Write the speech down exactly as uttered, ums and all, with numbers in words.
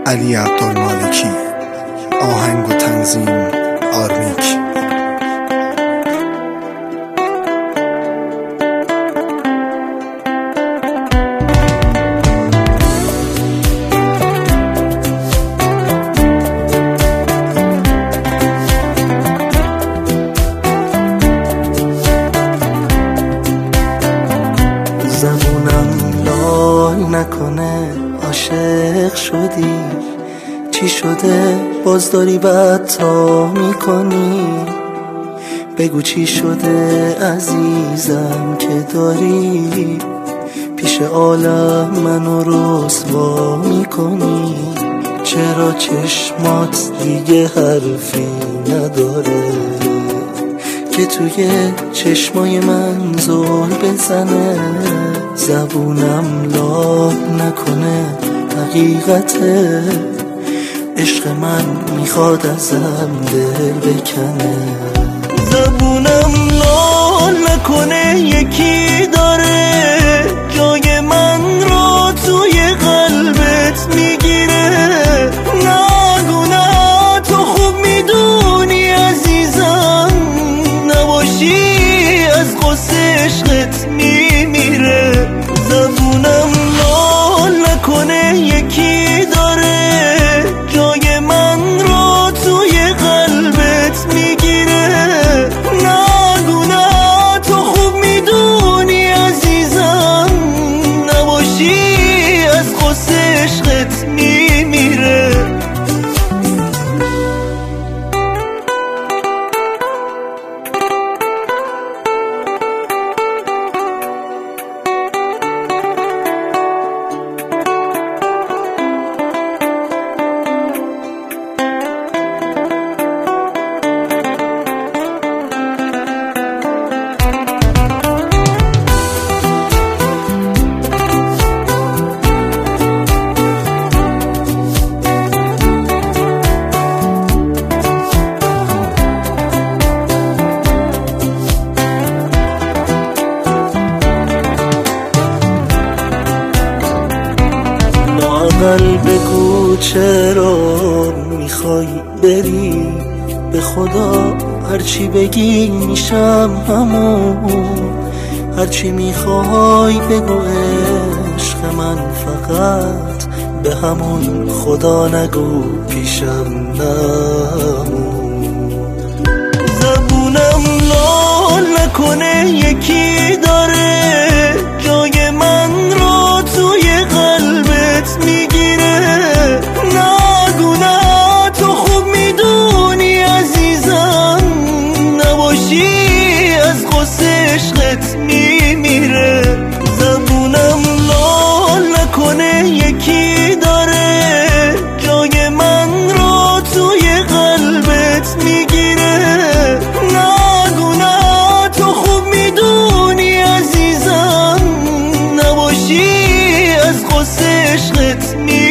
علی عبدالمالکی. آهنگ و تنظیم آرمیک. زبونم لال نکنه عاشق شدی، چی شده باز داری بدتا میکنی؟ بگو چی شده عزیزم که داری پیش عالم منو رسوا میکنی؟ چرا چشمات دیگه حرفی نداره که توی چشمای من زل بزنه؟ زبونم لال نکنه حقیقته، عشق من میخواد ازم دل بکنه. زبونم لال نکنه یکی داره جای من رو توی قلبت میگیره. نگو نه تو خوب میدونی عزیزم، نباشی از غصه عشقت میمیره. زبونم لال نکنه یکی داره جای من رو توی قلبت میگیره. نگو نه تو خوب میدونی عزیزم، نباشی از غصه عشقت میمیره. لااقل بگو چرا میخوای بری، به خدا هرچی بگی میشم همون. هرچی میخوای بگو عشق من، فقط به همون خدا نگو پیشم نمون. زبونم لال نکنه یکی داره جای من رو توی قلبت میگیره. نگو نه تو خوب میدونی عزیزم، نباشی از غصه عشقت میمیره. زبونم لال نکنه یکی داره جای من رو توی قلبت میگیره. نگو نه تو خوب میدونی عزیزم، نباشی از غصه عشقت میمیره.